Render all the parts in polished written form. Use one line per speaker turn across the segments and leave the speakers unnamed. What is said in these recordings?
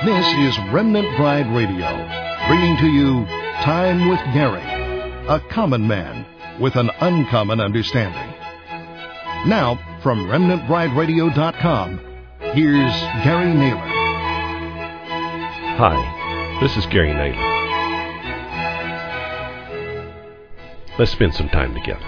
This is Remnant Bride Radio, bringing to you Time with Gary, a common man with an uncommon understanding. Now, from RemnantBrideRadio.com, here's Gary Naylor.
Hi, this is Gary Naylor. Let's spend some time together.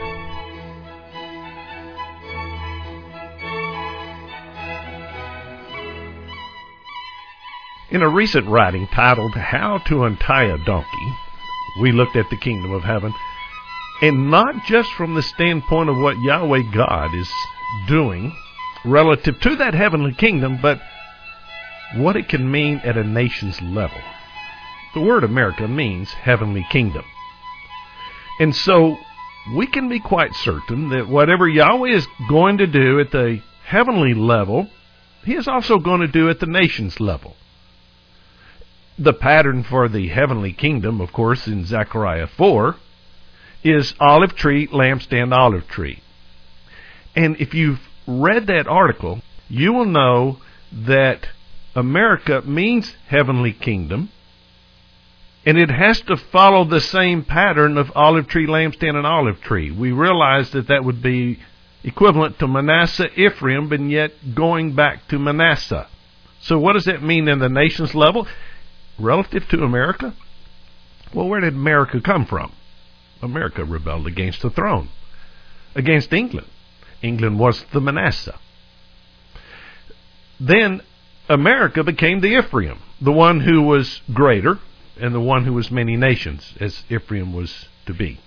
In a recent writing titled How to Untie a Donkey, we looked at the kingdom of heaven, and not just from the standpoint of what Yahweh God is doing relative to that heavenly kingdom, but what it can mean at a nation's level. The word America means heavenly kingdom. And so we can be quite certain that whatever Yahweh is going to do at the heavenly level, He is also going to do at the nation's level. The pattern for the heavenly kingdom, of course, in Zechariah 4, is olive tree, lampstand, olive tree. And if you've read that article, you will know that America means heavenly kingdom, and it has to follow the same pattern of olive tree, lampstand, and olive tree. We realize that that would be equivalent to Manasseh, Ephraim, and yet going back to Manasseh. So what does that mean in the nation's level? Relative to America? Well, where did America come from? America rebelled against the throne, against England. England was the Manasseh. Then America became the Ephraim, the one who was greater and the one who was many nations, as Ephraim was to be.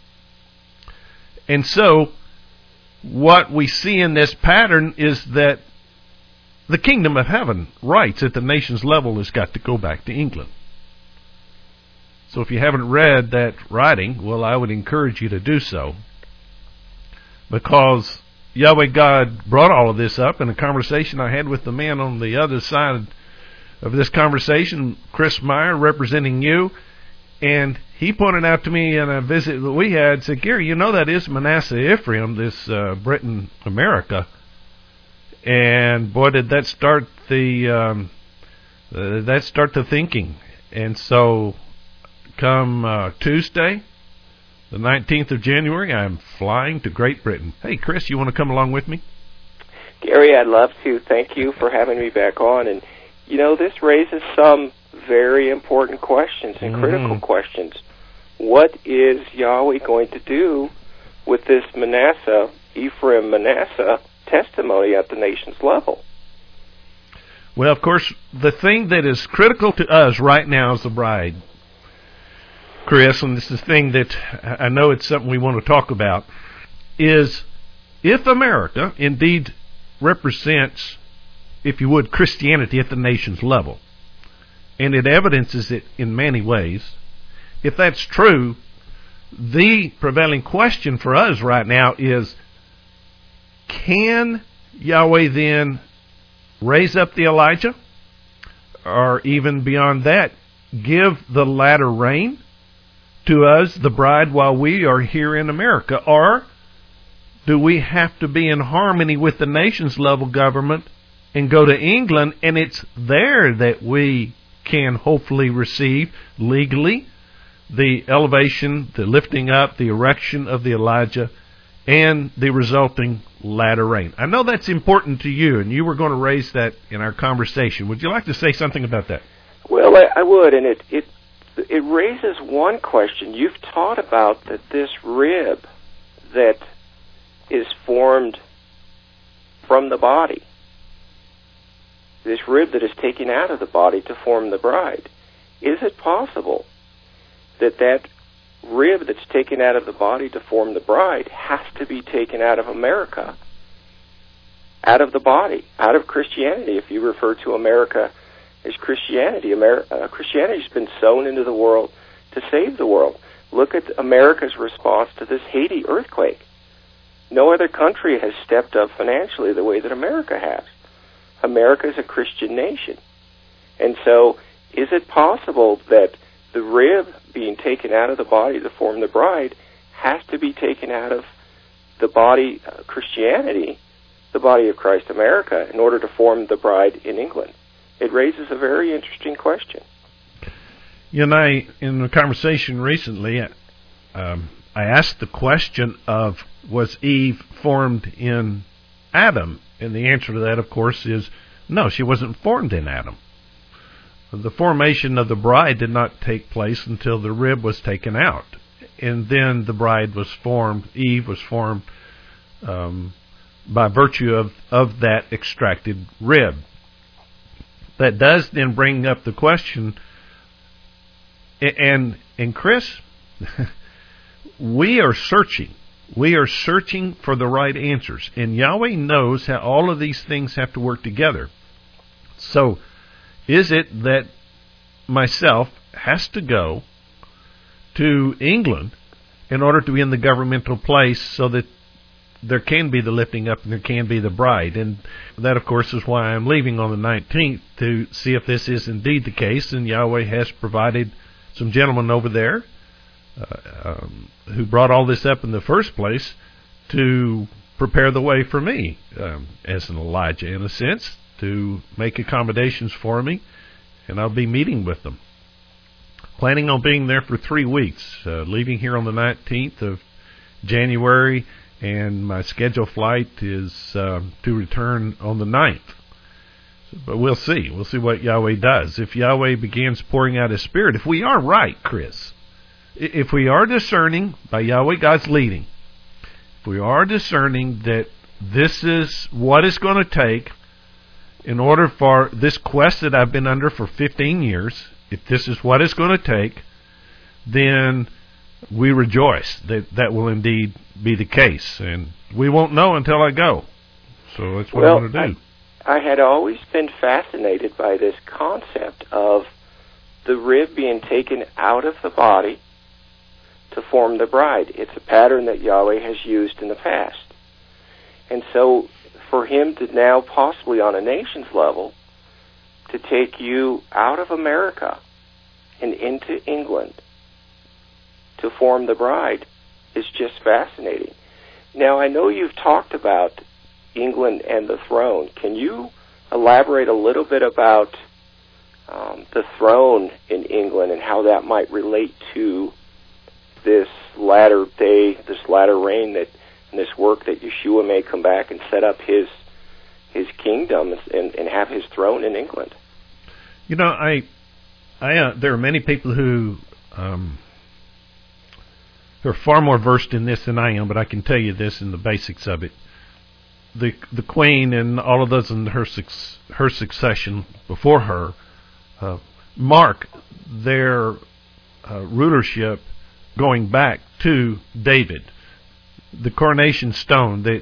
And so what we see in this pattern is that the kingdom of heaven rights at the nation's level has got to go back to England. So if you haven't read that writing, well, I would encourage you to do so, because Yahweh God brought all of this up in a conversation I had with the man on the other side of this conversation, Chris Meyer, representing you, and he pointed out to me in a visit that we had, said, Gary, you know that is Manasseh Ephraim, this Britain, America. And boy, did that start the thinking. And so, come Tuesday, the 19th of January, I'm flying to Great Britain. Hey, Chris, you want to come along with me?
Gary, I'd love to. Thank you for having me back on. And you know, this raises some very important questions and critical questions. What is Yahweh going to do with this Manasseh, Ephraim Manasseh testimony at the nation's level?
Well, of course, the thing that is critical to us right now as the bride, Chris, and this is the thing that I know it's something we want to talk about, is if America indeed represents, if you would, Christianity at the nation's level, and it evidences it in many ways, if that's true, the prevailing question for us right now is, can Yahweh then raise up the Elijah? Or even beyond that, give the latter rain to us, the bride, while we are here in America? Or do we have to be in harmony with the nation's level government and go to England, and it's there that we can hopefully receive legally the elevation, the lifting up, the erection of the Elijah, and the resulting latter rain? I know that's important to you, and you were going to raise that in our conversation. Would you like to say something about that?
Well, I would, and it raises one question. You've taught about that this rib that is formed from the body, this rib that is taken out of the body to form the bride, is it possible that that rib that's taken out of the body to form the bride has to be taken out of America, out of the body, out of Christianity? If you refer to America as Christianity, Christianity's been sown into the world to save the world. Look at America's response to this Haiti earthquake. No other country has stepped up financially the way that America has. America is a Christian nation. And so, is it possible that the rib being taken out of the body to form the bride has to be taken out of the body, Christianity, the body of Christ, America, in order to form the bride in England? it raises a very interesting question.
You know, in a conversation recently, I asked the question of, was Eve formed in Adam? And the answer to that, of course, is no, she wasn't formed in Adam. The formation of the bride did not take place until the rib was taken out. And then the bride was formed, Eve was formed by virtue of that extracted rib. That does then bring up the question, and Chris, we are searching. We are searching for the right answers. And Yahweh knows how all of these things have to work together. So, is it that myself has to go to England in order to be in the governmental place so that there can be the lifting up and there can be the bride? And that, of course, is why I'm leaving on the 19th to see if this is indeed the case. And Yahweh has provided some gentlemen over there who brought all this up in the first place to prepare the way for me, as an Elijah in a sense, to make accommodations for me, and I'll be meeting with them. Planning on being there for 3 weeks, leaving here on the 19th of January, and my scheduled flight is to return on the 9th. But we'll see. We'll see what Yahweh does. If Yahweh begins pouring out His Spirit, if we are right, Chris, if we are discerning by Yahweh God's leading, if we are discerning that this is what it's going to take in order for this quest that I've been under for 15 years, if this is what it's going to take, then we rejoice that that will indeed be the case. And we won't know until I go. So that's what I want to do.
I had always been fascinated by this concept of the rib being taken out of the body to form the bride. It's a pattern that Yahweh has used in the past. And so for Him to now, possibly on a nation's level, to take you out of America and into England to form the bride is just fascinating. Now, I know you've talked about England and the throne. Can you elaborate a little bit about the throne in England and how that might relate to this latter day, this latter reign, that and this work that Yeshua may come back and set up His kingdom and have His throne in England?
You know, there are many people who are far more versed in this than I am, but I can tell you this in the basics of it. The Queen and all of those in her succession before her mark their rulership going back to David. The coronation stone that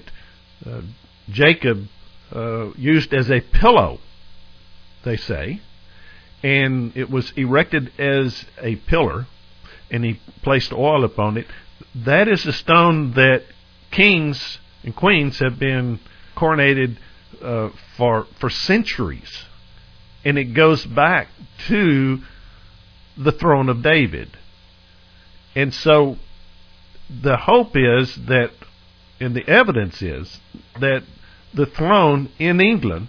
Jacob used as a pillow, they say, and it was erected as a pillar, and he placed oil upon it. That is the stone that kings and queens have been coronated for centuries, and it goes back to the throne of David. And so the hope is that, and the evidence is, that the throne in England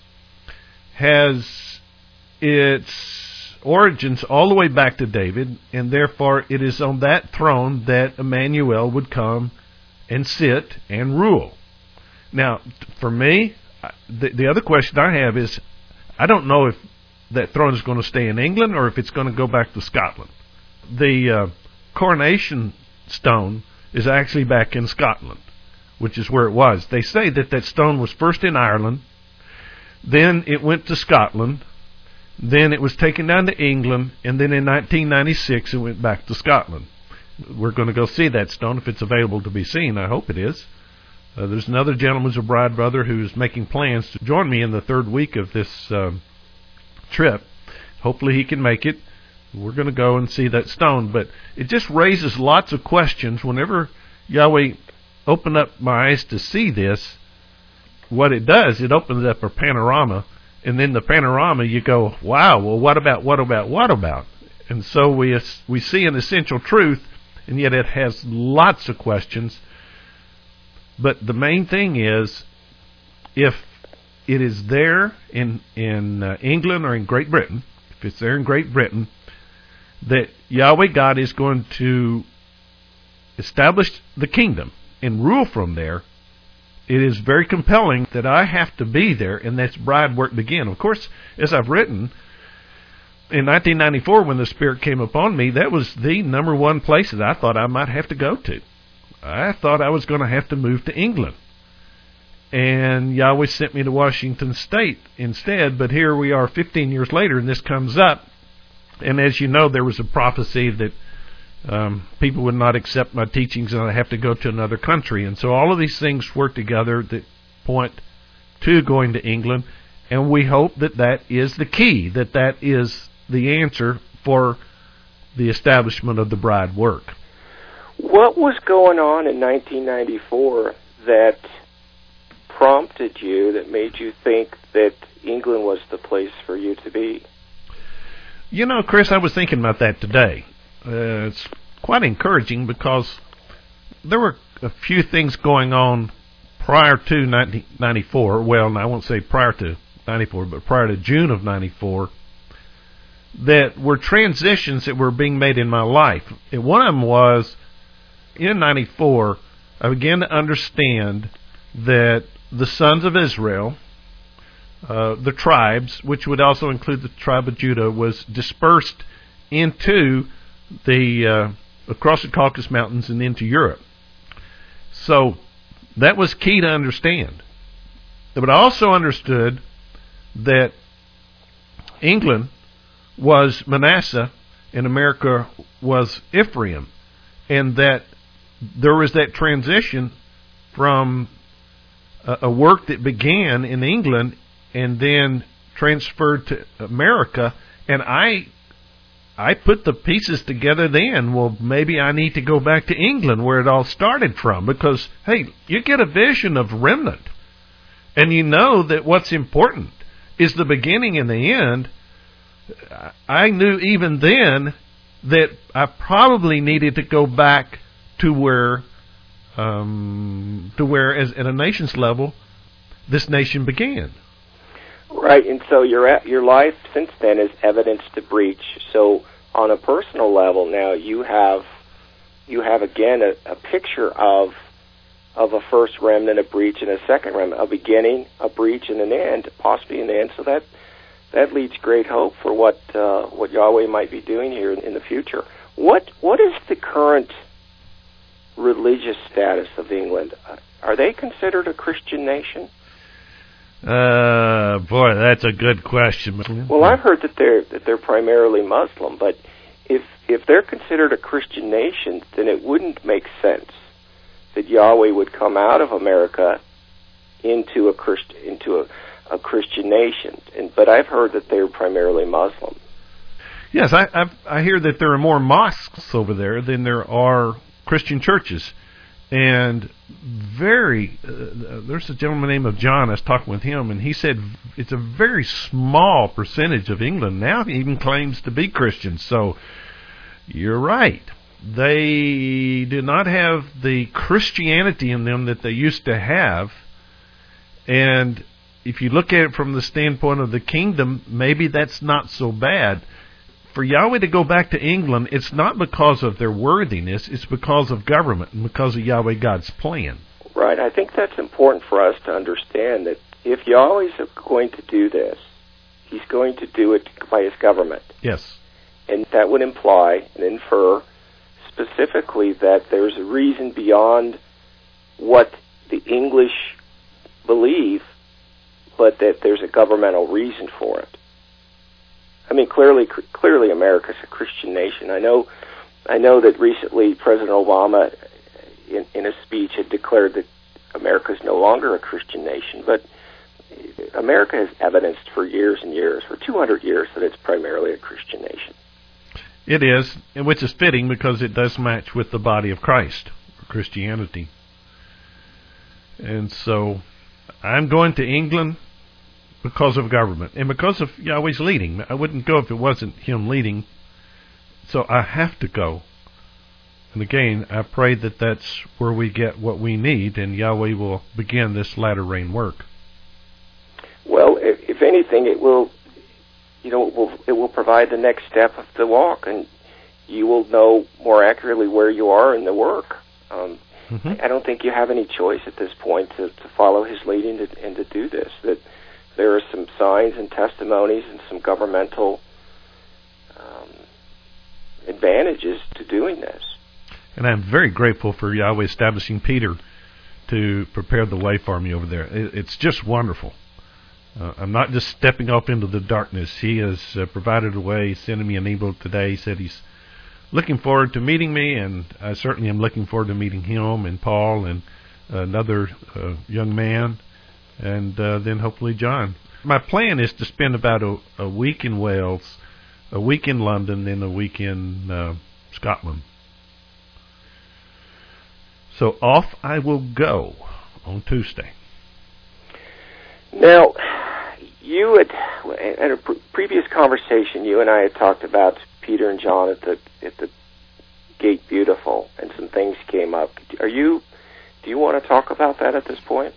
has its origins all the way back to David, and therefore it is on that throne that Emmanuel would come and sit and rule. Now, for me, the other question I have is, I don't know if that throne is going to stay in England or if it's going to go back to Scotland. The coronation stone is actually back in Scotland, which is where it was. They say that stone was first in Ireland, then it went to Scotland, then it was taken down to England, and then in 1996 it went back to Scotland. We're going to go see that stone if it's available to be seen. I hope it is. There's another gentleman's a bride brother who's making plans to join me in the third week of this trip. Hopefully he can make it. We're going to go and see that stone. But it just raises lots of questions. Whenever Yahweh opened up my eyes to see this, what it does, it opens up a panorama. And then the panorama, you go, wow, well, what about? And so we see an essential truth, and yet it has lots of questions. But the main thing is, if it is there in England or in Great Britain, if it's there in Great Britain, that Yahweh God is going to establish the kingdom and rule from there, it is very compelling that I have to be there and that's bride work begin. Of course, as I've written, in 1994 when the Spirit came upon me, that was the number one place that I thought I might have to go to. I thought I was going to have to move to England. And Yahweh sent me to Washington State instead, but here we are 15 years later and this comes up. And as you know, there was a prophecy that people would not accept my teachings and I'd have to go to another country. And so all of these things work together that point to going to England, and we hope that that is the key, that is the answer for the establishment of the bride work.
What was going on in 1994 that prompted you, that made you think that England was the place for you to be?
You know, Chris, I was thinking about that today. It's quite encouraging because there were a few things going on prior to 1994. Well, I won't say prior to 94, but prior to June of 94, that were transitions that were being made in my life. And one of them was, in 94, I began to understand that the sons of Israel, the tribes, which would also include the tribe of Judah, was dispersed into across the Caucasus Mountains and into Europe. So that was key to understand. But I also understood that England was Manasseh and America was Ephraim, and that there was that transition from a work that began in England and then transferred to America, and I put the pieces together then. Well, maybe I need to go back to England where it all started from, because, hey, you get a vision of remnant, and you know that what's important is the beginning and the end. I knew even then that I probably needed to go back to where as at a nation's level, this nation began.
Right, and so your life since then is evidence to breach. So on a personal level now, you have again a picture of a first remnant, a breach, and a second remnant, a beginning, a breach, and an end, possibly an end. So that leads great hope for what Yahweh might be doing here in the future. What is the current religious status of England? Are they considered a Christian nation?
Boy, that's a good question.
Well, I've heard that they're primarily Muslim, but if they're considered a Christian nation, then it wouldn't make sense that Yahweh would come out of America into a Christian nation. But I've heard that they're primarily Muslim.
Yes, I hear that there are more mosques over there than there are Christian churches. And there's a gentleman named John. I was talking with him, and he said it's a very small percentage of England now even claims to be Christian. So you're right. They do not have the Christianity in them that they used to have. And if you look at it from the standpoint of the kingdom, maybe that's not so bad. For Yahweh to go back to England, it's not because of their worthiness, it's because of government and because of Yahweh God's plan.
Right. I think that's important for us to understand, that if Yahweh's going to do this, He's going to do it by His government.
Yes.
And that would imply and infer specifically that there's a reason beyond what the English believe, but that there's a governmental reason for it. I mean, clearly, America's a Christian nation. I know that recently President Obama, in a speech, had declared that America's no longer a Christian nation. But America has evidenced for years and years, for 200 years, that it's primarily a Christian nation.
It is, and which is fitting because it does match with the body of Christ, Christianity. And so, I'm going to England because of government and because of Yahweh's leading. I wouldn't go if it wasn't Him leading. So I have to go. And again, I pray that that's where we get what we need, and Yahweh will begin this latter rain work.
Well, if anything, it will provide the next step of the walk, and you will know more accurately where you are in the work. I don't think you have any choice at this point to follow his leading and to do this. That there are some signs and testimonies and some governmental advantages to doing this.
And I'm very grateful for Yahweh establishing Peter to prepare the way for me over there. It's just wonderful. I'm not just stepping off into the darkness. He has provided a way, sending me an email today. He said he's looking forward to meeting me, and I certainly am looking forward to meeting him and Paul and another young man, and then hopefully John. My plan is to spend about a week in Wales, a week in London, then a week in Scotland. So off I will go on Tuesday.
Now, you had, at a previous conversation, you and I had talked about Peter and John at the Gate Beautiful, and some things came up. Do you want to talk about that at this point?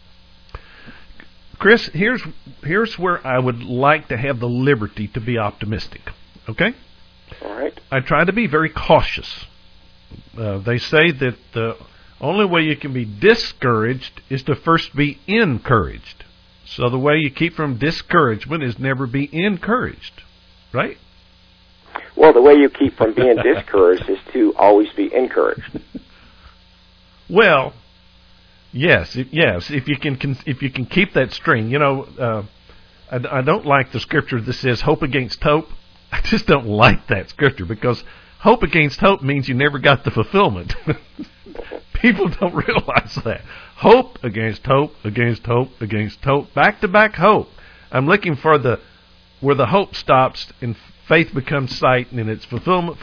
Chris, here's where I would like to have the liberty to be optimistic. Okay?
All right.
I try to be very cautious. They say that the only way you can be discouraged is to first be encouraged. So the way you keep from discouragement is never be encouraged, right?
Well, the way you keep from being discouraged is to always be encouraged.
Well, yes. If you can keep that string, I don't like the scripture that says hope against hope. I just don't like that scripture, because hope against hope means you never got the fulfillment. People don't realize that. Hope against hope, against hope, against hope, back-to-back hope. I'm looking for where the hope stops and faith becomes sight, and it's fulfillment.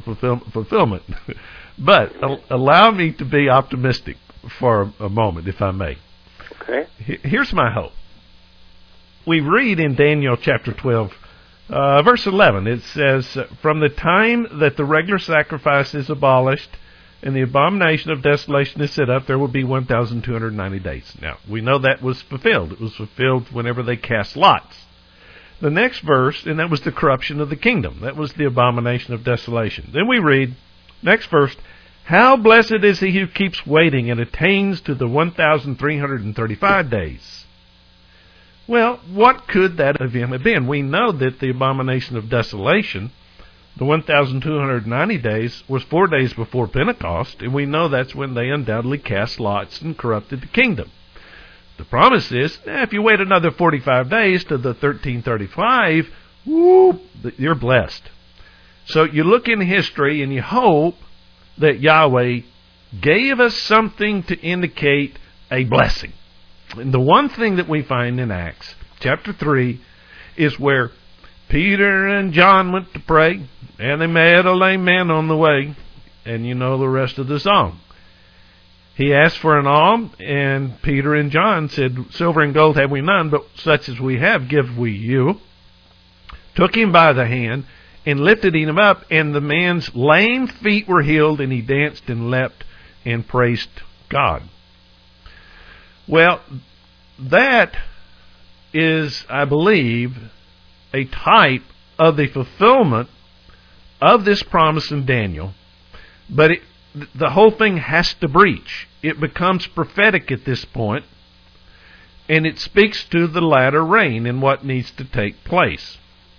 But allow me to be optimistic for a moment, if I may.
Okay.
Here's my hope. We read in Daniel chapter 12, verse 11, it says, "From the time that the regular sacrifice is abolished and the abomination of desolation is set up, there will be 1,290 days." Now, we know that was fulfilled. It was fulfilled whenever they cast lots. The next verse, and that was the corruption of the kingdom. That was the abomination of desolation. Then we read, next verse, "How blessed is he who keeps waiting and attains to the 1,335 days." Well, what could that event have been? We know that the abomination of desolation, the 1,290 days, was 4 days before Pentecost, and we know that's when they undoubtedly cast lots and corrupted the kingdom. The promise is, if you wait another 45 days to the 1335, you're blessed. So you look in history and you hope that Yahweh gave us something to indicate a blessing. And the one thing that we find in Acts chapter 3 is where Peter and John went to pray, and they met a lame man on the way, and you know the rest of the song. He asked for an alms, and Peter and John said, "Silver and gold have we none, but such as we have give we you." Took him by the hand and lifted him up, and the man's lame feet were healed, and he danced and leapt and praised God. Well, that is, I believe, a type of the fulfillment of this promise in Daniel, but the whole thing has to breach. It becomes prophetic at this point, and it speaks to the latter rain and what needs to take place.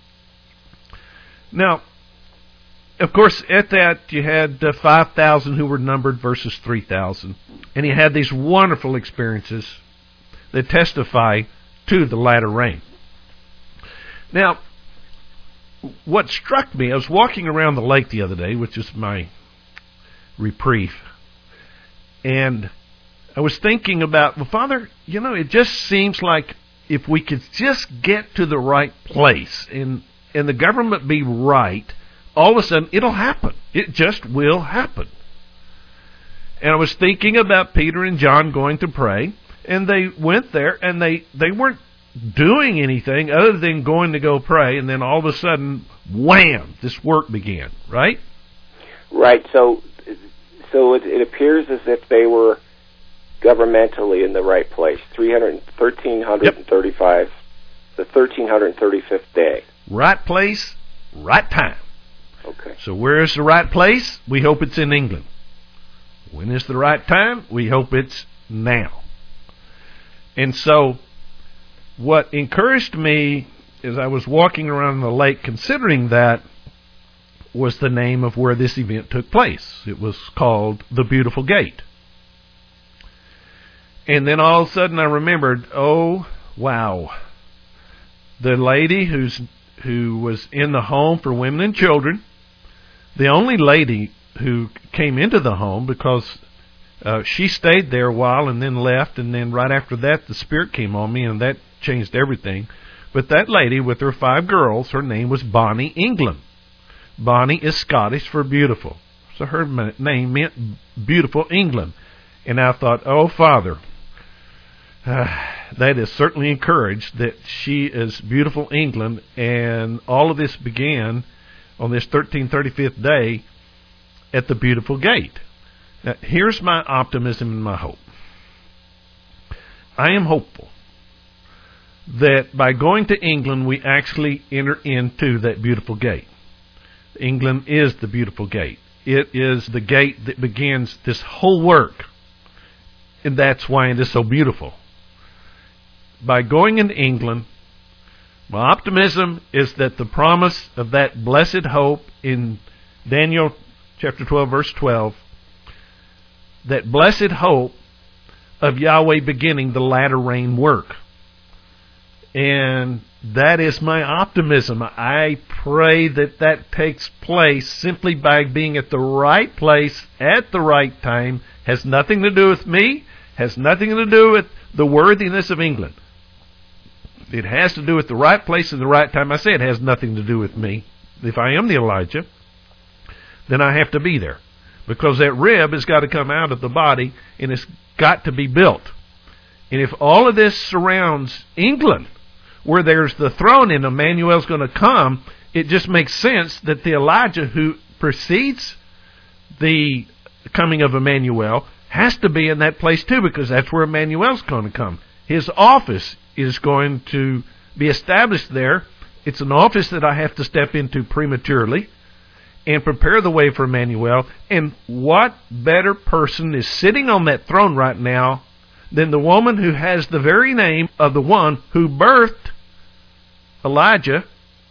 Now, of course, at that you had 5,000 who were numbered versus 3,000, and you had these wonderful experiences that testify to the latter rain. Now, what struck me, I was walking around the lake the other day, which is my reprieve, and I was thinking about, well, Father, it just seems like if we could just get to the right place and the government be right, all of a sudden it'll happen. It just will happen. And I was thinking about Peter and John going to pray, and they went there, and they weren't doing anything other than going to go pray, and then all of a sudden, wham, this work began, right?
Right. So it appears as if they were governmentally in the right place. 1335, the 1335th day.
Right place, right time.
Okay.
So where is the right place? We hope it's in England. When is the right time? We hope it's now. And so what encouraged me as I was walking around the lake considering that was the name of where this event took place. It was called the Beautiful Gate. And then all of a sudden I remembered, oh, wow. The lady who was in the home for women and children, the only lady who came into the home because she stayed there a while and then left, and then right after that the Spirit came on me and that changed everything. But that lady with her 5 girls, her name was Bonnie England. Bonnie is Scottish for beautiful. So her name meant Beautiful England. And I thought, oh, Father, that is certainly encouraged that she is Beautiful England. And all of this began on this 1335th day at the Beautiful Gate. Now, here's my optimism and my hope. I am hopeful that by going to England, we actually enter into that beautiful gate. England is the beautiful gate. It is the gate that begins this whole work. And that's why it is so beautiful. By going into England, my optimism is that the promise of that blessed hope in Daniel chapter 12, verse 12, that blessed hope of Yahweh beginning the latter rain work. And that is my optimism. I pray that that takes place simply by being at the right place at the right time. Has nothing to do with me. Has nothing to do with the worthiness of England. It has to do with the right place at the right time. I say it has nothing to do with me. If I am the Elijah, then I have to be there. Because that rib has got to come out of the body and it's got to be built. And if all of this surrounds England, where there's the throne and Emmanuel's going to come, it just makes sense that the Elijah who precedes the coming of Emmanuel has to be in that place too, because that's where Emmanuel's going to come. His office is going to be established there. It's an office that I have to step into prematurely and prepare the way for Emmanuel. And what better person is sitting on that throne right now than the woman who has the very name of the one who birthed Elijah,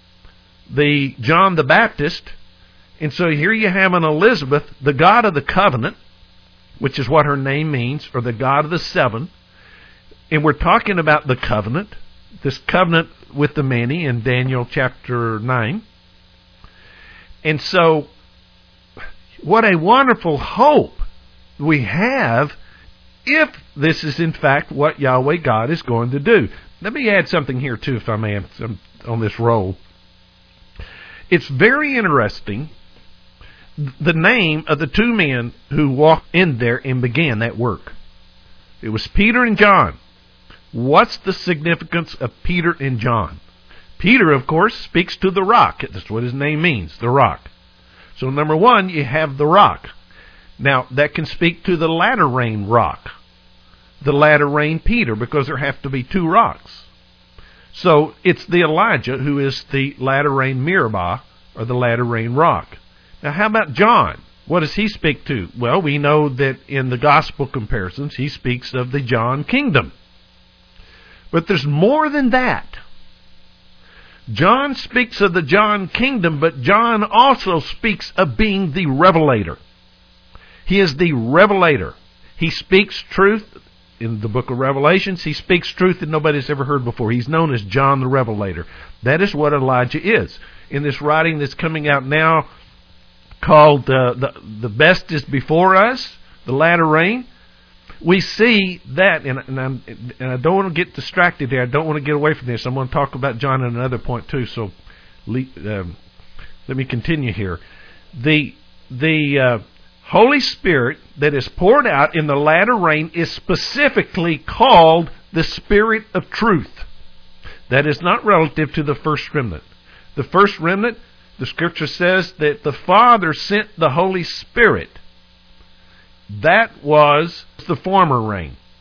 the John the Baptist. And so here you have an Elizabeth, the God of the covenant, which is what her name means, or the God of the seven. And we're talking about the covenant, this covenant with the many in Daniel chapter 9. And so, what a wonderful hope we have if this is in fact what Yahweh God is going to do. Let me add something here too, if I may, on this roll. It's very interesting, the name of the 2 men who walked in there and began that work. It was Peter and John. What's the significance of Peter and John? Peter, of course, speaks to the rock. That's what his name means, the rock. So number 1, you have the rock. Now, that can speak to the latter rain rock. The latter rain Peter, because there have to be 2 rocks. So it's the Elijah who is the latter rain Meribah, or the latter rain rock. Now, how about John? What does he speak to? Well, we know that in the gospel comparisons, he speaks of the John kingdom. But there's more than that. John speaks of the John kingdom, but John also speaks of being the revelator. He is the revelator. He speaks truth in the book of Revelations. He speaks truth that nobody's ever heard before. He's known as John the Revelator. That is what Elijah is. In this writing that's coming out now called The Best is Before Us, the latter rain, we see that, and I don't want to get distracted here. I don't want to get away from this. I'm going to talk about John at another point too, so let me continue here. The Holy Spirit that is poured out in the latter rain is specifically called the Spirit of Truth. That is not relative to the first remnant. The first remnant, the Scripture says that the Father sent the Holy Spirit. That was the former rain.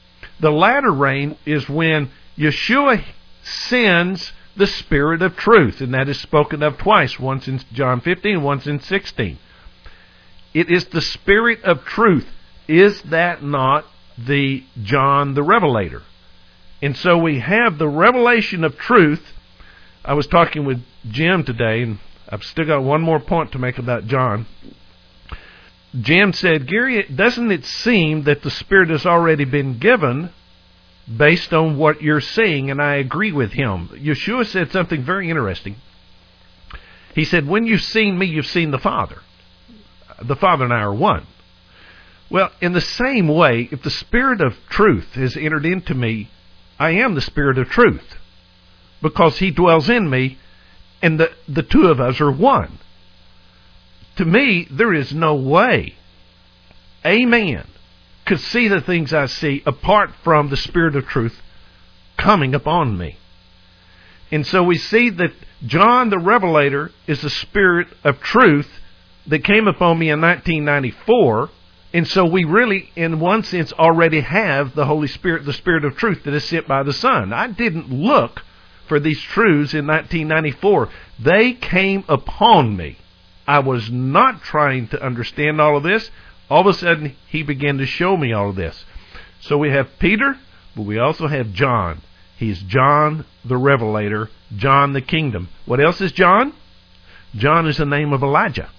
The latter rain is when Yeshua sends the Spirit of truth, and that is spoken of twice, once in John 15, once in 16. It is the Spirit of truth. Is that not the John the Revelator? And so we have the revelation of truth. I was talking with Jim today, and I've still got one more point to make about John. Jim said, Gary, doesn't it seem that the Spirit has already been given based on what you're seeing? And I agree with him. Yeshua said something very interesting. He said, when you've seen me, you've seen the Father. The Father and I are one. Well, in the same way, if the Spirit of truth has entered into me, I am the Spirit of truth, because He dwells in me, and the two of us are one. To me, there is no way a man could see the things I see apart from the Spirit of truth coming upon me. And so we see that John the Revelator is the Spirit of truth that came upon me in 1994, and so we really, in one sense, already have the Holy Spirit, the Spirit of truth that is sent by the Son. I didn't look for these truths in 1994. They came upon me. I was not trying to understand all of this. All of a sudden, He began to show me all of this. So we have Peter, but we also have John. He's John the Revelator, John the Kingdom. What else is John? John is the name of Elijah.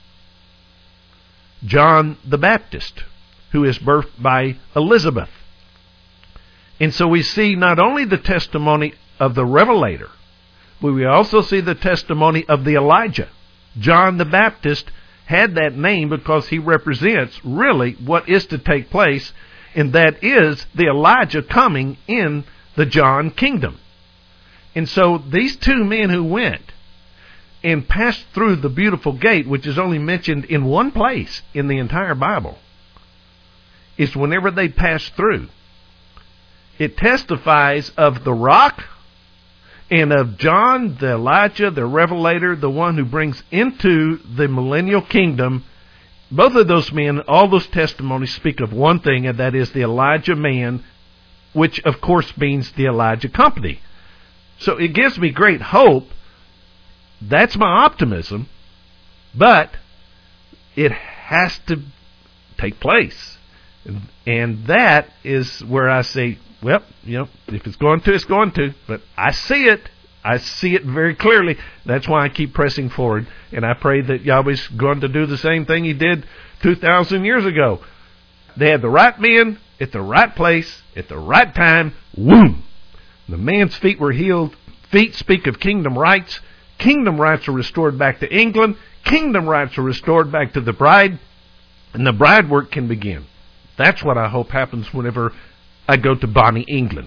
John the Baptist, who is birthed by Elizabeth. And so we see not only the testimony of the Revelator, but we also see the testimony of the Elijah. John the Baptist had that name because he represents really what is to take place, and that is the Elijah coming in the John kingdom. And so these two men who went and passed through the beautiful gate, which is only mentioned in one place in the entire Bible, is whenever they passed through, it testifies of the rock and of John, the Elijah, the Revelator, the one who brings into the millennial kingdom. Both of those men, all those testimonies speak of one thing, and that is the Elijah man, which of course means the Elijah company. So it gives me great hope. That's my optimism, but it has to take place. And that is where I say, well, if it's going to, it's going to. But I see it. I see it very clearly. That's why I keep pressing forward. And I pray that Yahweh's going to do the same thing He did 2,000 years ago. They had the right men at the right place at the right time. Boom! The man's feet were healed. Feet speak of kingdom rights. Kingdom rights are restored back to England. Kingdom rights are restored back to the bride. And the bride work can begin. That's what I hope happens whenever I go to Bonnie, England.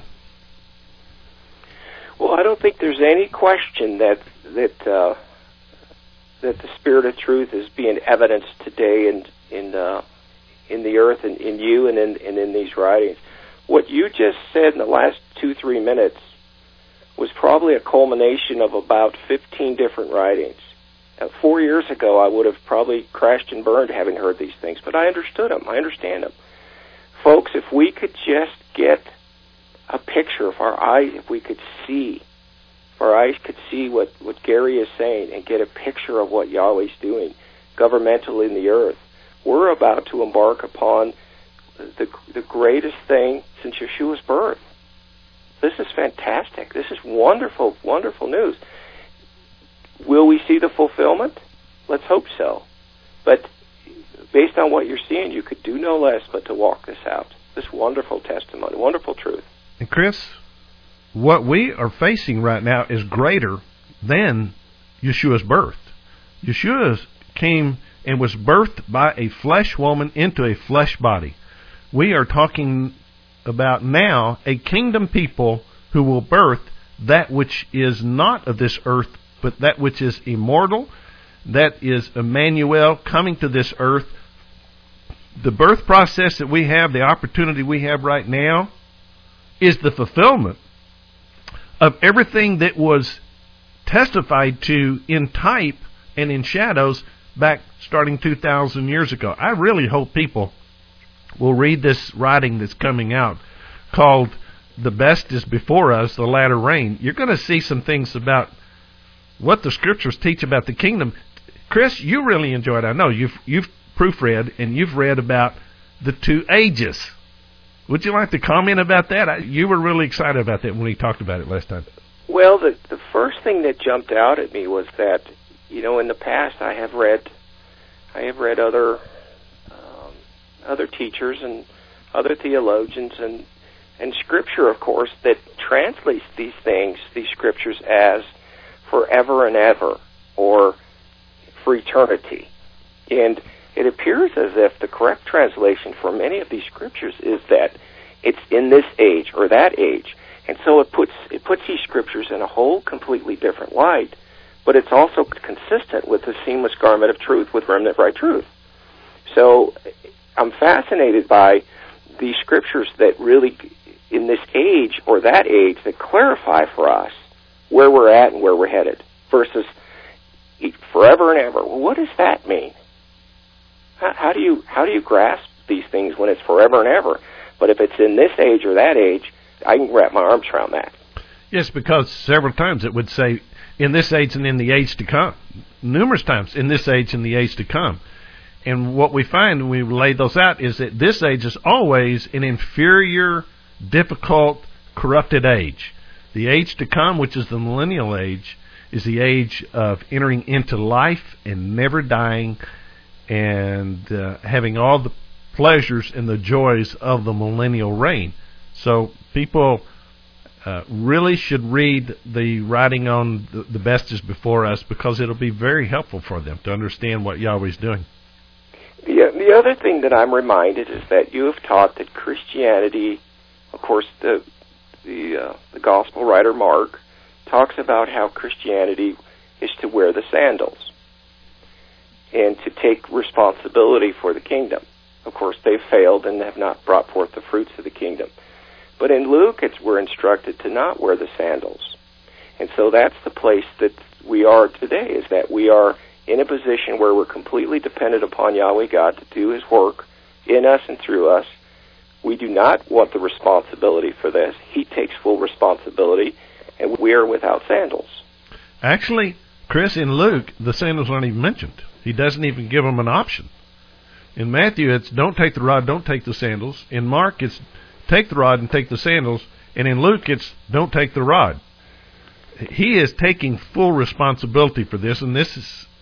Well, I don't think there's any question that the Spirit of truth is being evidenced today in the earth and in you and in these writings. What you just said in the last 2-3 minutes was probably a culmination of about 15 different writings. 4 years ago, I would have probably crashed and burned having heard these things, but I understood them. I understand them. Folks, if we could just get a picture, if our eyes could see what Gary is saying and get a picture of what Yahweh's doing governmentally in the earth, we're about to embark upon the greatest thing since Yeshua's birth. This is fantastic. This is wonderful, wonderful news. Will we see the fulfillment? Let's hope so. But based on what you're seeing, you could do no less but to walk this out. This wonderful testimony, wonderful truth.
And Chris, what we are facing right now is greater than Yeshua's birth. Yeshua came and was birthed by a flesh woman into a flesh body. We are talking about now a kingdom people who will birth that which is not of this earth, but that which is immortal. That is Emmanuel coming to this earth. The birth process that we have, the opportunity we have right now, is the fulfillment of everything that was testified to in type and in shadows back starting 2,000 years ago. I really hope people will read this writing that's coming out called the best is before us, the latter rain, you're going to see some things about what the Scriptures teach about the kingdom. Chris, you really enjoyed it. I know you've proofread and you've read about the two ages. Would you like to comment about that? You were really excited about that when we talked about it last time.
Well, the first thing that jumped out at me was that, in the past I have read other teachers and other theologians and Scripture, of course, that translates these Scriptures as forever and ever, or for eternity. And it appears as if the correct translation for many of these Scriptures is that it's in this age or that age. And so it puts these Scriptures in a whole completely different light, but it's also consistent with the seamless garment of truth with Remnant Bride Truth. So I'm fascinated by these Scriptures that really, in this age or that age, that clarify for us where we're at and where we're headed, versus forever and ever. Well, what does that mean? How do you grasp these things when it's forever and ever? But if it's in this age or that age, I can wrap my arms around that.
Yes, because several times it would say, in this age and in the age to come. Numerous times, in this age and the age to come. And what we find when we lay those out is that this age is always an inferior, difficult, corrupted age. The age to come, which is the millennial age, is the age of entering into life and never dying, and having all the pleasures and the joys of the millennial reign. So people really should read the writing on the best is before us, because it'll be very helpful for them to understand what Yahweh's doing.
The other thing that I'm reminded is that you have taught that Christianity, of course, the gospel writer Mark talks about how Christianity is to wear the sandals and to take responsibility for the kingdom. Of course, they've failed and have not brought forth the fruits of the kingdom. But in Luke, we're instructed to not wear the sandals. And so that's the place that we are today, is that we are in a position where we're completely dependent upon Yahweh God to do His work in us and through us. We do not want the responsibility for this. He takes full responsibility, and we are without sandals.
Actually, Chris, in Luke, the sandals aren't even mentioned. He doesn't even give them an option. In Matthew, it's don't take the rod, don't take the sandals. In Mark, it's take the rod and take the sandals. And in Luke, it's don't take the rod. He is taking full responsibility for this, and this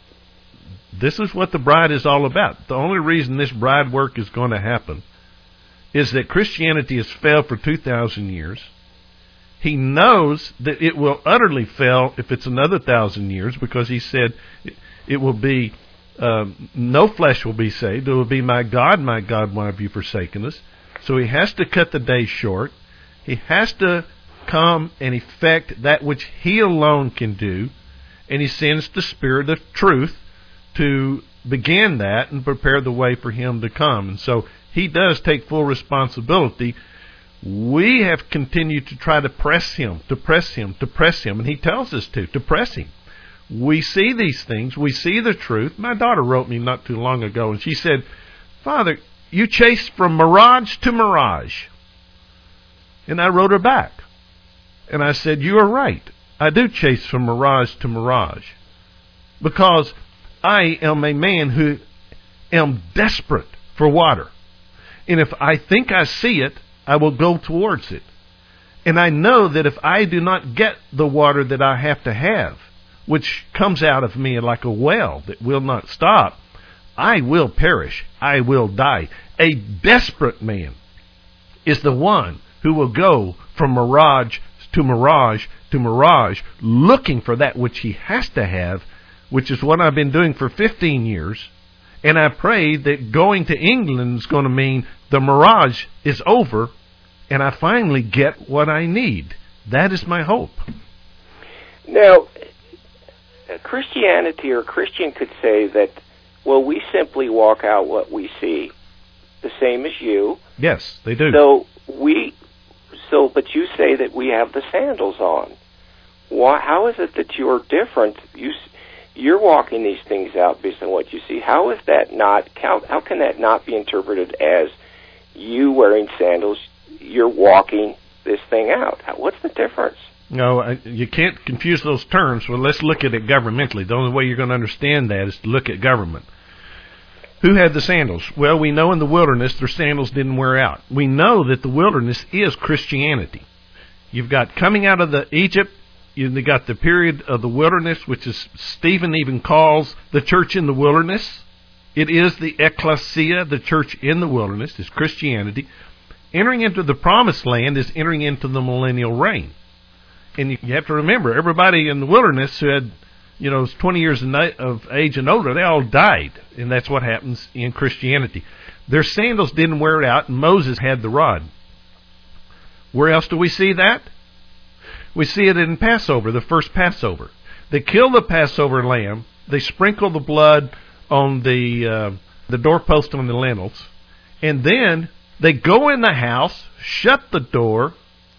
is what the bride is all about. The only reason this bride work is going to happen is that Christianity has failed for 2,000 years. He knows that it will utterly fail if it's another 1,000 years, because He said it will be, no flesh will be saved. It will be, my God, why have you forsaken us? So He has to cut the day short. He has to come and effect that which He alone can do, and He sends the Spirit of truth to begin that and prepare the way for Him to come. And so He does take full responsibility. We have continued to try to press Him, and He tells us to press Him. We see these things. We see the truth. My daughter wrote me not too long ago, and she said, Father, you chase from mirage to mirage. And I wrote her back. And I said, you are right. I do chase from mirage to mirage. Because I am a man who am desperate for water. And if I think I see it, I will go towards it. And I know that if I do not get the water that I have to have, which comes out of me like a well that will not stop, I will perish. I will die. A desperate man is the one who will go from mirage to mirage to mirage, looking for that which he has to have, which is what I've been doing for 15 years. And I pray that going to England is going to mean the mirage is over and I finally get what I need. That is my hope.
Now, Christianity or a Christian could say that, well, we simply walk out what we see, the same as you.
Yes, they do.
But you say that we have the sandals on. Why? How is it that you're different? You're walking these things out based on what you see. How is that not? How can that not be interpreted as you wearing sandals? You're walking this thing out. What's the difference?
No, you can't confuse those terms. Well, let's look at it governmentally. The only way you're going to understand that is to look at government. Who had the sandals? Well, we know in the wilderness their sandals didn't wear out. We know that the wilderness is Christianity. You've got coming out of the Egypt, you've got the period of the wilderness, which is Stephen even calls the church in the wilderness. It is the ecclesia, the church in the wilderness, is Christianity. Entering into the promised land is entering into the millennial reign. And you have to remember, everybody in the wilderness who had, 20 years of age and older, they all died. And that's what happens in Christianity. Their sandals didn't wear out, and Moses had the rod. Where else do we see that? We see it in Passover, the first Passover. They kill the Passover lamb. They sprinkle the blood on the doorpost on the lintels. And then they go in the house, shut the door,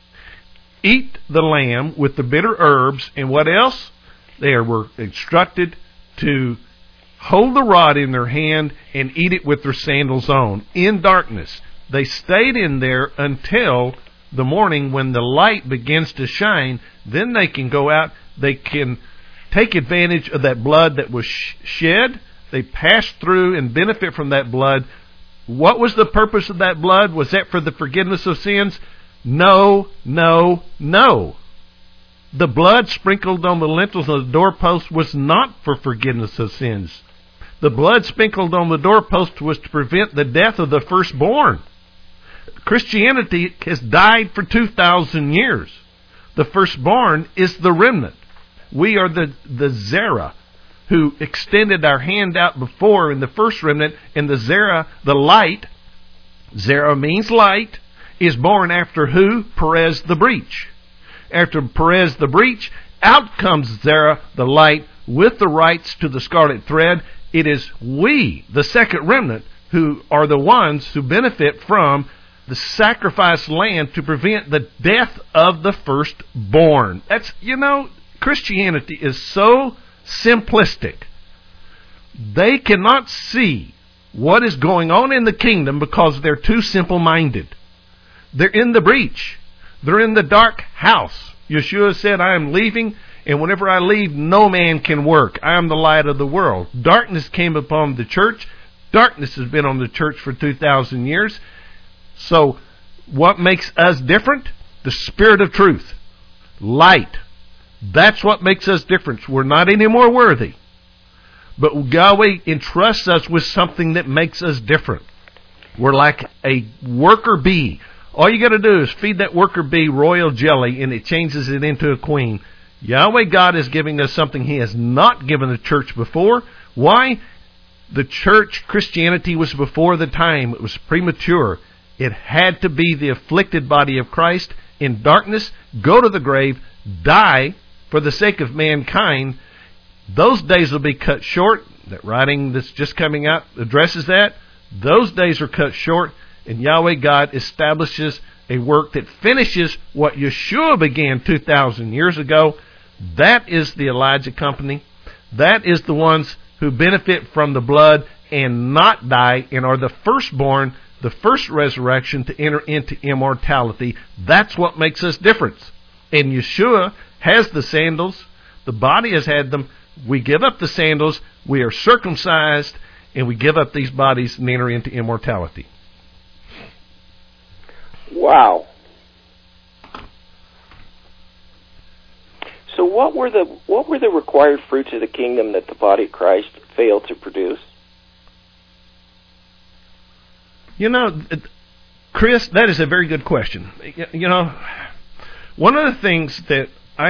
eat the lamb with the bitter herbs, and what else? They were instructed to hold the rod in their hand and eat it with their sandals on, in darkness. They stayed in there until the morning when the light begins to shine. Then they can go out. They can take advantage of that blood that was shed. They pass through and benefit from that blood. What was the purpose of that blood? Was that for the forgiveness of sins? No, no, no. The blood sprinkled on the lintels of the doorpost was not for forgiveness of sins. The blood sprinkled on the doorpost was to prevent the death of the firstborn. Christianity has died for 2,000 years. The firstborn is the remnant. We are the Zerah, who extended our hand out before in the first remnant, and the Zerah, the light, Zerah means light, is born after who? Perez the breach. After Perez the breach, out comes Zerah, the light, with the rights to the scarlet thread. It is we, the second remnant, who are the ones who benefit from the sacrificed lamb to prevent the death of the firstborn. That's, Christianity is so simplistic. They cannot see what is going on in the kingdom because they're too simple-minded. They're in the breach. They're in the dark house. Yeshua said, I am leaving, and whenever I leave, no man can work. I am the light of the world. Darkness came upon the church. Darkness has been on the church for 2,000 years. So, what makes us different? The Spirit of truth. Light. That's what makes us different. We're not any more worthy. But Yahweh entrusts us with something that makes us different. We're like a worker bee. All you got to do is feed that worker bee royal jelly, and it changes it into a queen. Yahweh God is giving us something He has not given the church before. Why? The church, Christianity, was before the time. It was premature. It had to be the afflicted body of Christ in darkness, go to the grave, die for the sake of mankind. Those days will be cut short. That writing that's just coming out addresses that. Those days are cut short, and Yahweh God establishes a work that finishes what Yeshua began 2,000 years ago. That is the Elijah company. That is the ones who benefit from the blood and not die and are the firstborn, the first resurrection to enter into immortality. That's what makes us different. And Yeshua has the sandals. The body has had them. We give up the sandals. We are circumcised, and we give up these bodies and enter into immortality.
Wow. So what were the required fruits of the kingdom that the body of Christ failed to produce?
Chris, that is a very good question. One of the things that I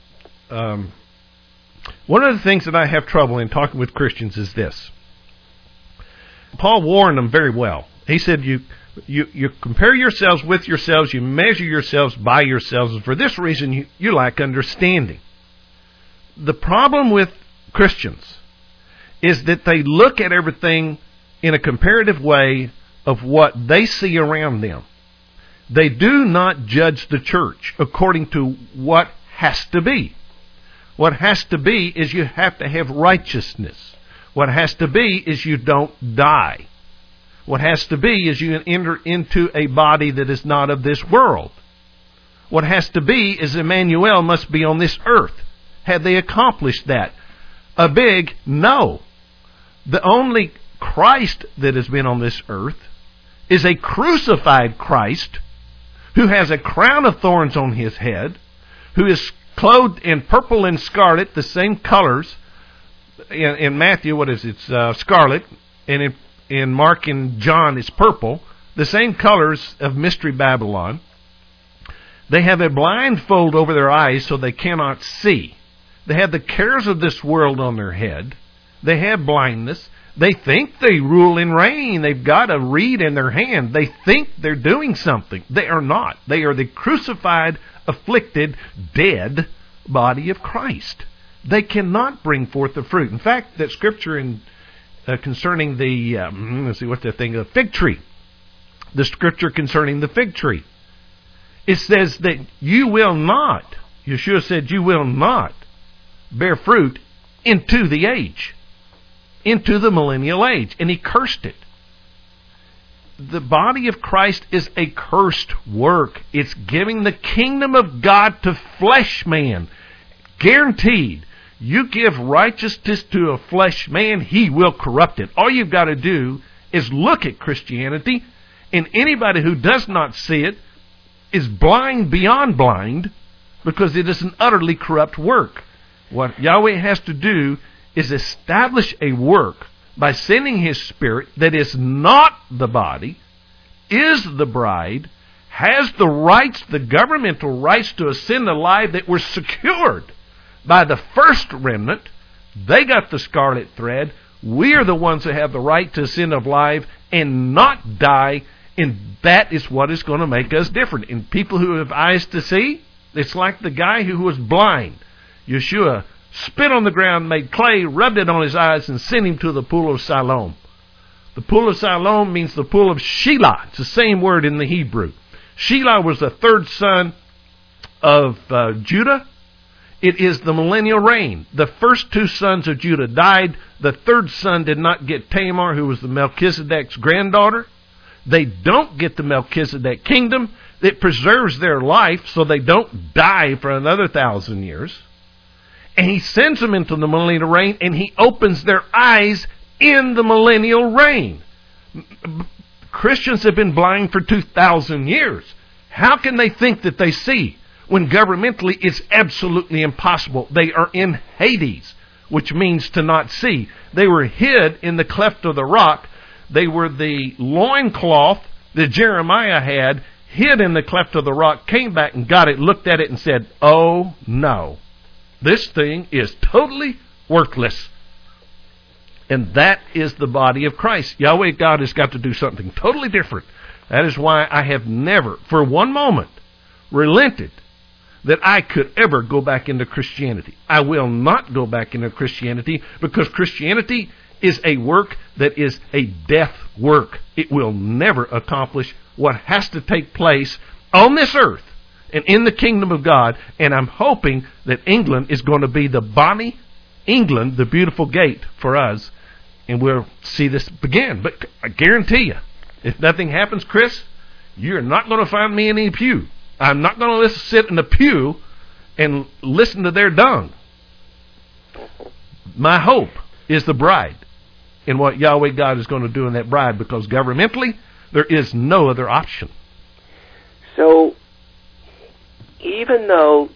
have trouble in talking with Christians is this. Paul warned them very well. He said, you compare yourselves with yourselves, you measure yourselves by yourselves, and for this reason you lack understanding. The problem with Christians is that they look at everything in a comparative way of what they see around them. They do not judge the church according to what has to be. What has to be is you have to have righteousness. What has to be is you don't die. What has to be is you enter into a body that is not of this world. What has to be is Emmanuel must be on this earth. Have they accomplished that? A big no. The only Christ that has been on this earth is a crucified Christ who has a crown of thorns on his head, who is clothed in purple and scarlet, the same colors. In Matthew, what is it? It's scarlet, and in Mark and John, it's purple. The same colors of Mystery Babylon. They have a blindfold over their eyes so they cannot see. They have the cares of this world on their head. They have blindness. They think they rule and reign. They've got a reed in their hand. They think they're doing something. They are not. They are the crucified, afflicted, dead body of Christ. They cannot bring forth the fruit. In fact, that scripture concerning the fig tree. The scripture concerning the fig tree. It says that you will not, Yeshua said, you will not bear fruit into the age, into the millennial age. And he cursed it. The body of Christ is a cursed work. It's giving the kingdom of God to flesh man. Guaranteed. You give righteousness to a flesh man, he will corrupt it. All you've got to do is look at Christianity, and anybody who does not see it is blind beyond blind, because it is an utterly corrupt work. What Yahweh has to do is establish a work by sending His Spirit that is not the body, is the bride, has the rights, the governmental rights to ascend alive that were secured by the first remnant. They got the scarlet thread. We are the ones that have the right to ascend alive and not die. And that is what is going to make us different. And people who have eyes to see, it's like the guy who was blind. Yeshua spit on the ground, made clay, rubbed it on his eyes, and sent him to the pool of Siloam. The pool of Siloam means the pool of Shelah. It's the same word in the Hebrew. Shelah was the third son of Judah. It is the millennial reign. The first two sons of Judah died. The third son did not get Tamar, who was the Melchizedek's granddaughter. They don't get the Melchizedek kingdom. It preserves their life so they don't die for another 1,000 years. And He sends them into the millennial reign, and He opens their eyes in the millennial reign. Christians have been blind for 2,000 years. How can they think that they see when governmentally it's absolutely impossible? They are in Hades, which means to not see. They were hid in the cleft of the rock. They were the loincloth that Jeremiah had, hid in the cleft of the rock, came back and got it, looked at it and said, oh no, this thing is totally worthless. And that is the body of Christ. Yahweh God has got to do something totally different. That is why I have never, for one moment, relented that I could ever go back into Christianity. I will not go back into Christianity, because Christianity is a work that is a death work. It will never accomplish what has to take place on this earth and in the kingdom of God. And I'm hoping that England is going to be the bonny England, the beautiful gate for us, and we'll see this begin. But I guarantee you, if nothing happens, Chris, you're not going to find me in any pew. I'm not going to sit in the pew and listen to their dung. My hope is the bride, and what Yahweh God is going to do in that bride, because governmentally there is no other option.
So even though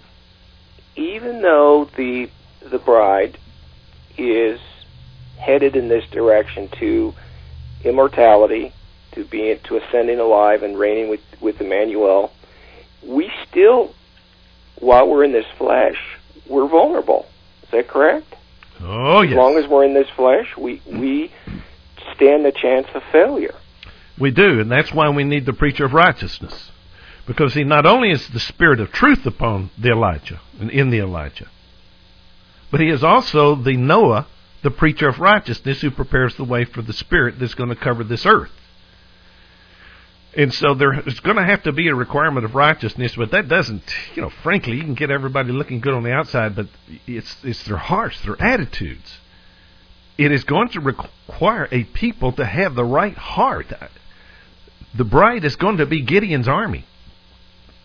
the bride is headed in this direction to immortality, to ascending alive and reigning with Emmanuel, we still, while we're in this flesh, we're vulnerable. Is that correct?
Oh, yes.
As long as we're in this flesh, we stand the chance of failure.
We do, and that's why we need the preacher of righteousness. Because he not only is the spirit of truth upon the Elijah, and in the Elijah, but he is also the Noah, the preacher of righteousness, who prepares the way for the Spirit that's going to cover this earth. And so there is going to have to be a requirement of righteousness, but that doesn't, frankly, you can get everybody looking good on the outside, but it's their hearts, their attitudes. It is going to require a people to have the right heart. The bride is going to be Gideon's army.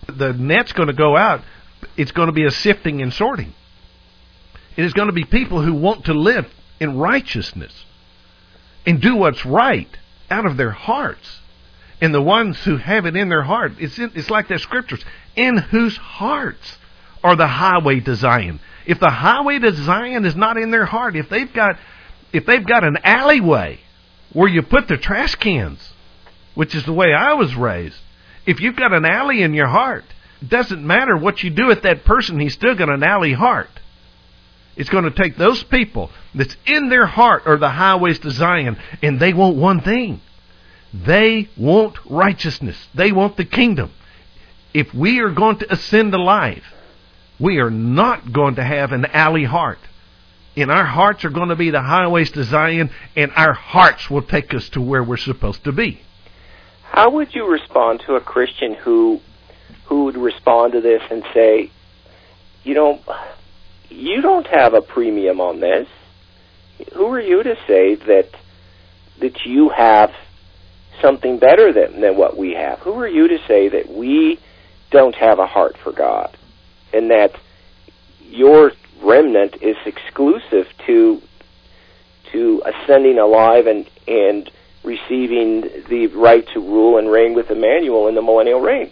The net's going to go out. It's going to be a sifting and sorting. It is going to be people who want to live in righteousness and do what's right out of their hearts. And the ones who have it in their heart, it's like the scriptures, in whose hearts are the highway to Zion. If the highway to Zion is not in their heart, if they've got an alleyway where you put the trash cans, which is the way I was raised, if you've got an alley in your heart, it doesn't matter what you do with that person, he's still got an alley heart. It's going to take those people that's in their heart are the highways to Zion, and they want one thing. They want righteousness. They want the kingdom. If we are going to ascend to life, we are not going to have an alley heart. And our hearts are going to be the highways to Zion, and our hearts will take us to where we're supposed to be.
How would you respond to a Christian who would respond to this and say, you don't have a premium on this. Who are you to say that you have something better than what we have? Who are you to say that we don't have a heart for God and that your remnant is exclusive to ascending alive and receiving the right to rule and reign with Emmanuel in the millennial reign?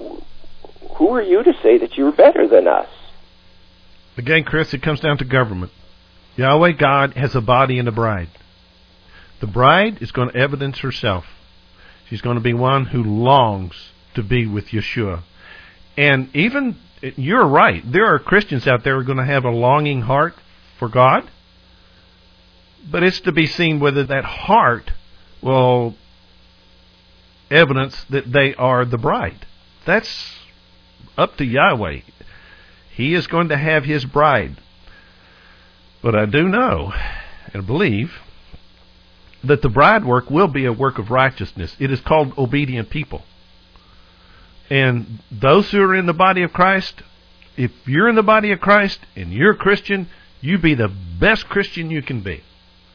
Who are you to say that you're better than us?
Again, Chris, it comes down to government. Yahweh God has a body and a bride. The bride is going to evidence herself. She's going to be one who longs to be with Yeshua. And even, you're right, there are Christians out there who are going to have a longing heart for God. But it's to be seen whether that heart will evidence that they are the bride. That's up to Yahweh. He is going to have his bride. But I do know and believe that the bride work will be a work of righteousness. It is called obedient people. And those who are in the body of Christ, if you're in the body of Christ and you're a Christian, you be the best Christian you can be.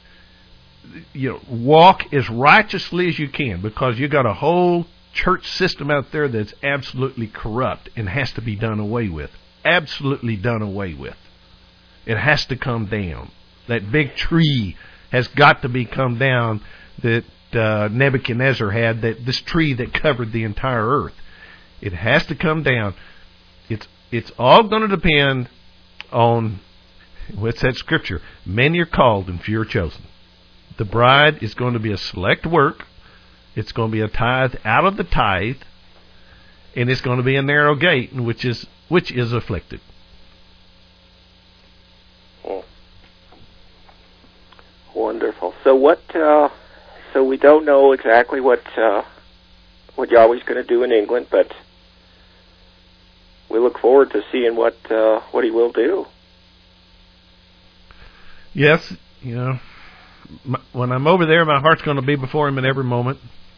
Walk as righteously as you can, because you got a whole church system out there that's absolutely corrupt and has to be done away with. Absolutely done away with. It has to come down. That big tree has got to be come down that Nebuchadnezzar had, that this tree that covered the entire earth. It has to come down. It's all going to depend on, what's that scripture? Many are called and few are chosen. The bride is going to be a select work. It's going to be a tithe out of the tithe, and it's going to be a narrow gate, which is afflicted.
Wonderful. So we don't know exactly what Yahweh's going to do in England, but we look forward to seeing what he will do.
Yes, when I'm over there, my heart's going to be before him in every moment.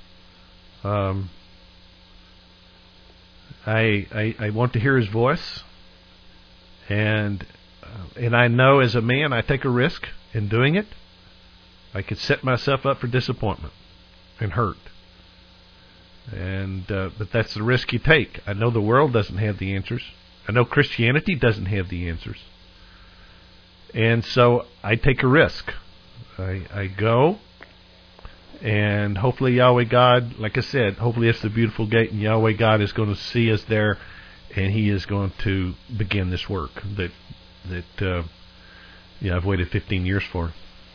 I want to hear his voice, and I know as a man I take a risk in doing it. I could set myself up for disappointment and hurt, but that's the risk you take. I know the world doesn't have the answers. I know Christianity doesn't have the answers, and so I take a risk. I go, and hopefully Yahweh God, like I said, hopefully it's the beautiful gate, and Yahweh God is going to see us there, and he is going to begin this work that I've waited 15 years for.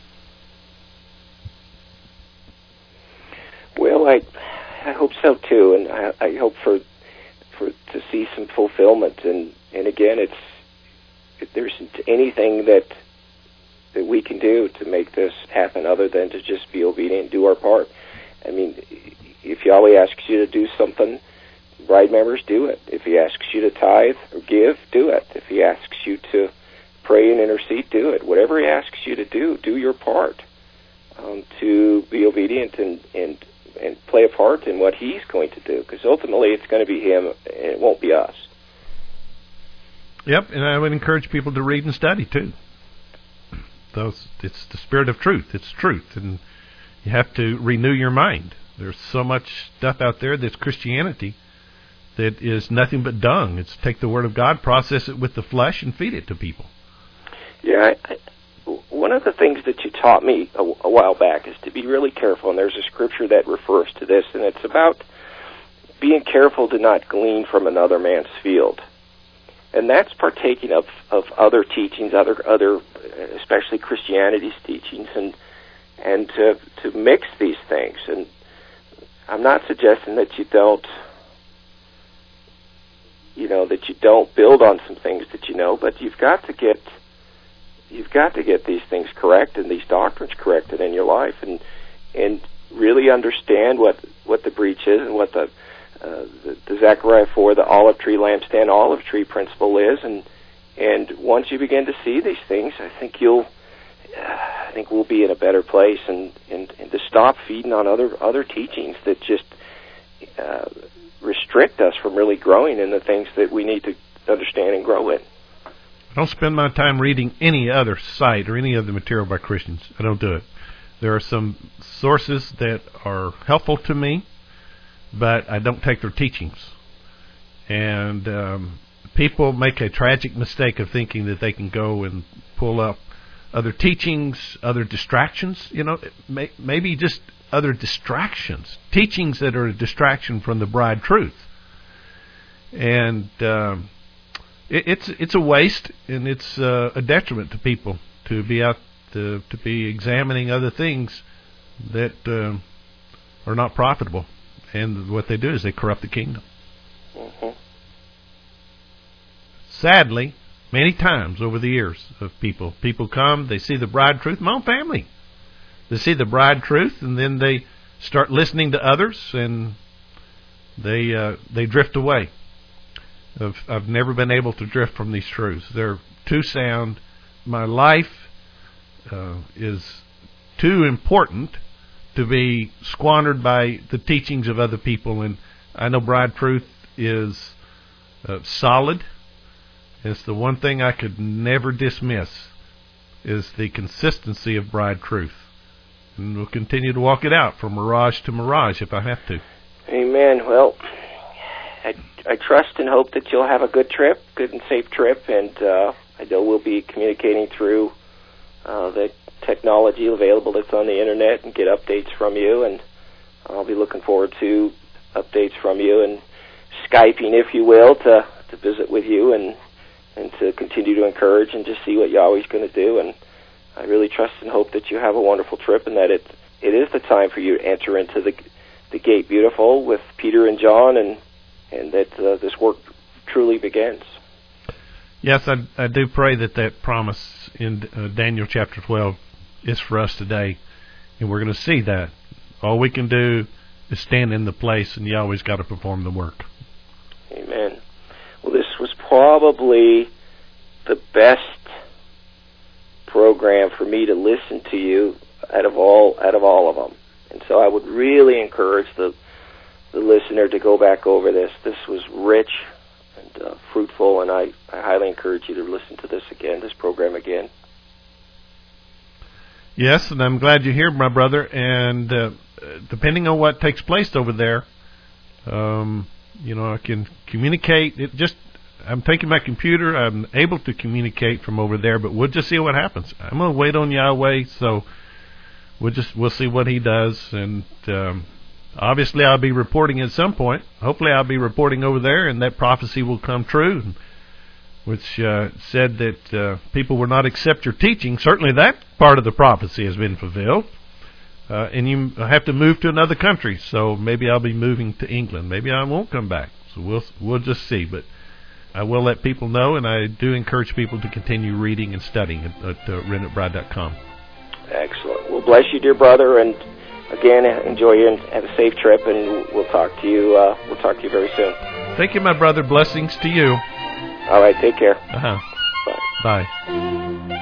Well, I hope so too, and I hope for to see some fulfillment. And again, if there isn't anything that we can do to make this happen other than to just be obedient and do our part. I mean, if Yahweh asks you to do something, bride members, do it. If he asks you to tithe or give, do it. If he asks you to pray and intercede, do it. Whatever he asks you to do your part to be obedient and play a part in what he's going to do, because ultimately it's going to be him and it won't be us.
Yep, and I would encourage people to read and study too. It's the spirit of truth. It's truth, and you have to renew your mind. There's so much stuff out there that's Christianity that is nothing but dung. It's take the Word of God, process it with the flesh, and feed it to people.
Yeah, one of the things that you taught me a while back is to be really careful, and there's a scripture that refers to this, and it's about being careful to not glean from another man's field. And that's partaking of other teachings, other especially Christianity's teachings, and to mix these things. And I'm not suggesting that you don't build on some things that you know, but you've got to get these things correct and these doctrines corrected in your life, and really understand what the breach is and what the Zechariah 4, the olive tree lampstand olive tree principle is, and once you begin to see these things, I think we'll be in a better place, and to stop feeding on other teachings that just restrict us from really growing in the things that we need to understand and grow in.
I don't spend my time reading any other site or any other material by Christians. I don't do it. There are some sources that are helpful to me, but I don't take their teachings. And people make a tragic mistake of thinking that they can go and pull up other teachings, other distractions, maybe just other distractions, teachings that are a distraction from the bride truth. And it's a waste, and it's a detriment to people to be out to be examining other things that are not profitable. And what they do is they corrupt the kingdom.
Mm-hmm.
Sadly, many times over the years of people come, they see the bride truth. My own family, they see the bride truth, and then they start listening to others, and they drift away. I've never been able to drift from these truths. They're too sound. My life is too important to be squandered by the teachings of other people. And I know bride truth is solid. It's the one thing I could never dismiss, is the consistency of bride truth. And we'll continue to walk it out from mirage to mirage if I have to.
Amen. Well, I trust and hope that you'll have a good and safe trip, and I know we'll be communicating through the technology available that's on the internet and get updates from you, and I'll be looking forward to updates from you and Skyping, if you will, to visit with you and to continue to encourage and just see what Yahweh's going to do. And I really trust and hope that you have a wonderful trip, and that it is the time for you to enter into the gate beautiful with Peter and John, and that this work truly begins.
Yes, I do pray that promise in Daniel chapter 12 is for us today, and we're going to see that. All we can do is stand in the place, and Yahweh's got to perform the work.
Amen. Well, this was probably the best program for me to listen to you out of all of them, and so I would really encourage the listener to go back over this. This was rich and fruitful, and I highly encourage you to listen to this program again.
Yes, and I'm glad you're here, my brother. And depending on what takes place over there, I can communicate. I'm taking my computer. I'm able to communicate from over there, but we'll just see what happens. I'm going to wait on Yahweh, so we'll see what He does. And obviously, I'll be reporting at some point. Hopefully, I'll be reporting over there, and that prophecy will come true, which said that people will not accept your teaching. Certainly, that part of the prophecy has been fulfilled. And you have to move to another country, so maybe I'll be moving to England. Maybe I won't come back. So we'll just see. But I will let people know, and I do encourage people to continue reading and studying at remnantbride.com.
Excellent. Well, bless you, dear brother, and again, enjoy you and have a safe trip, and we'll talk to you. We'll talk to you very soon.
Thank you, my brother. Blessings to you.
All right. Take care.
Uh-huh.
Bye.
Bye.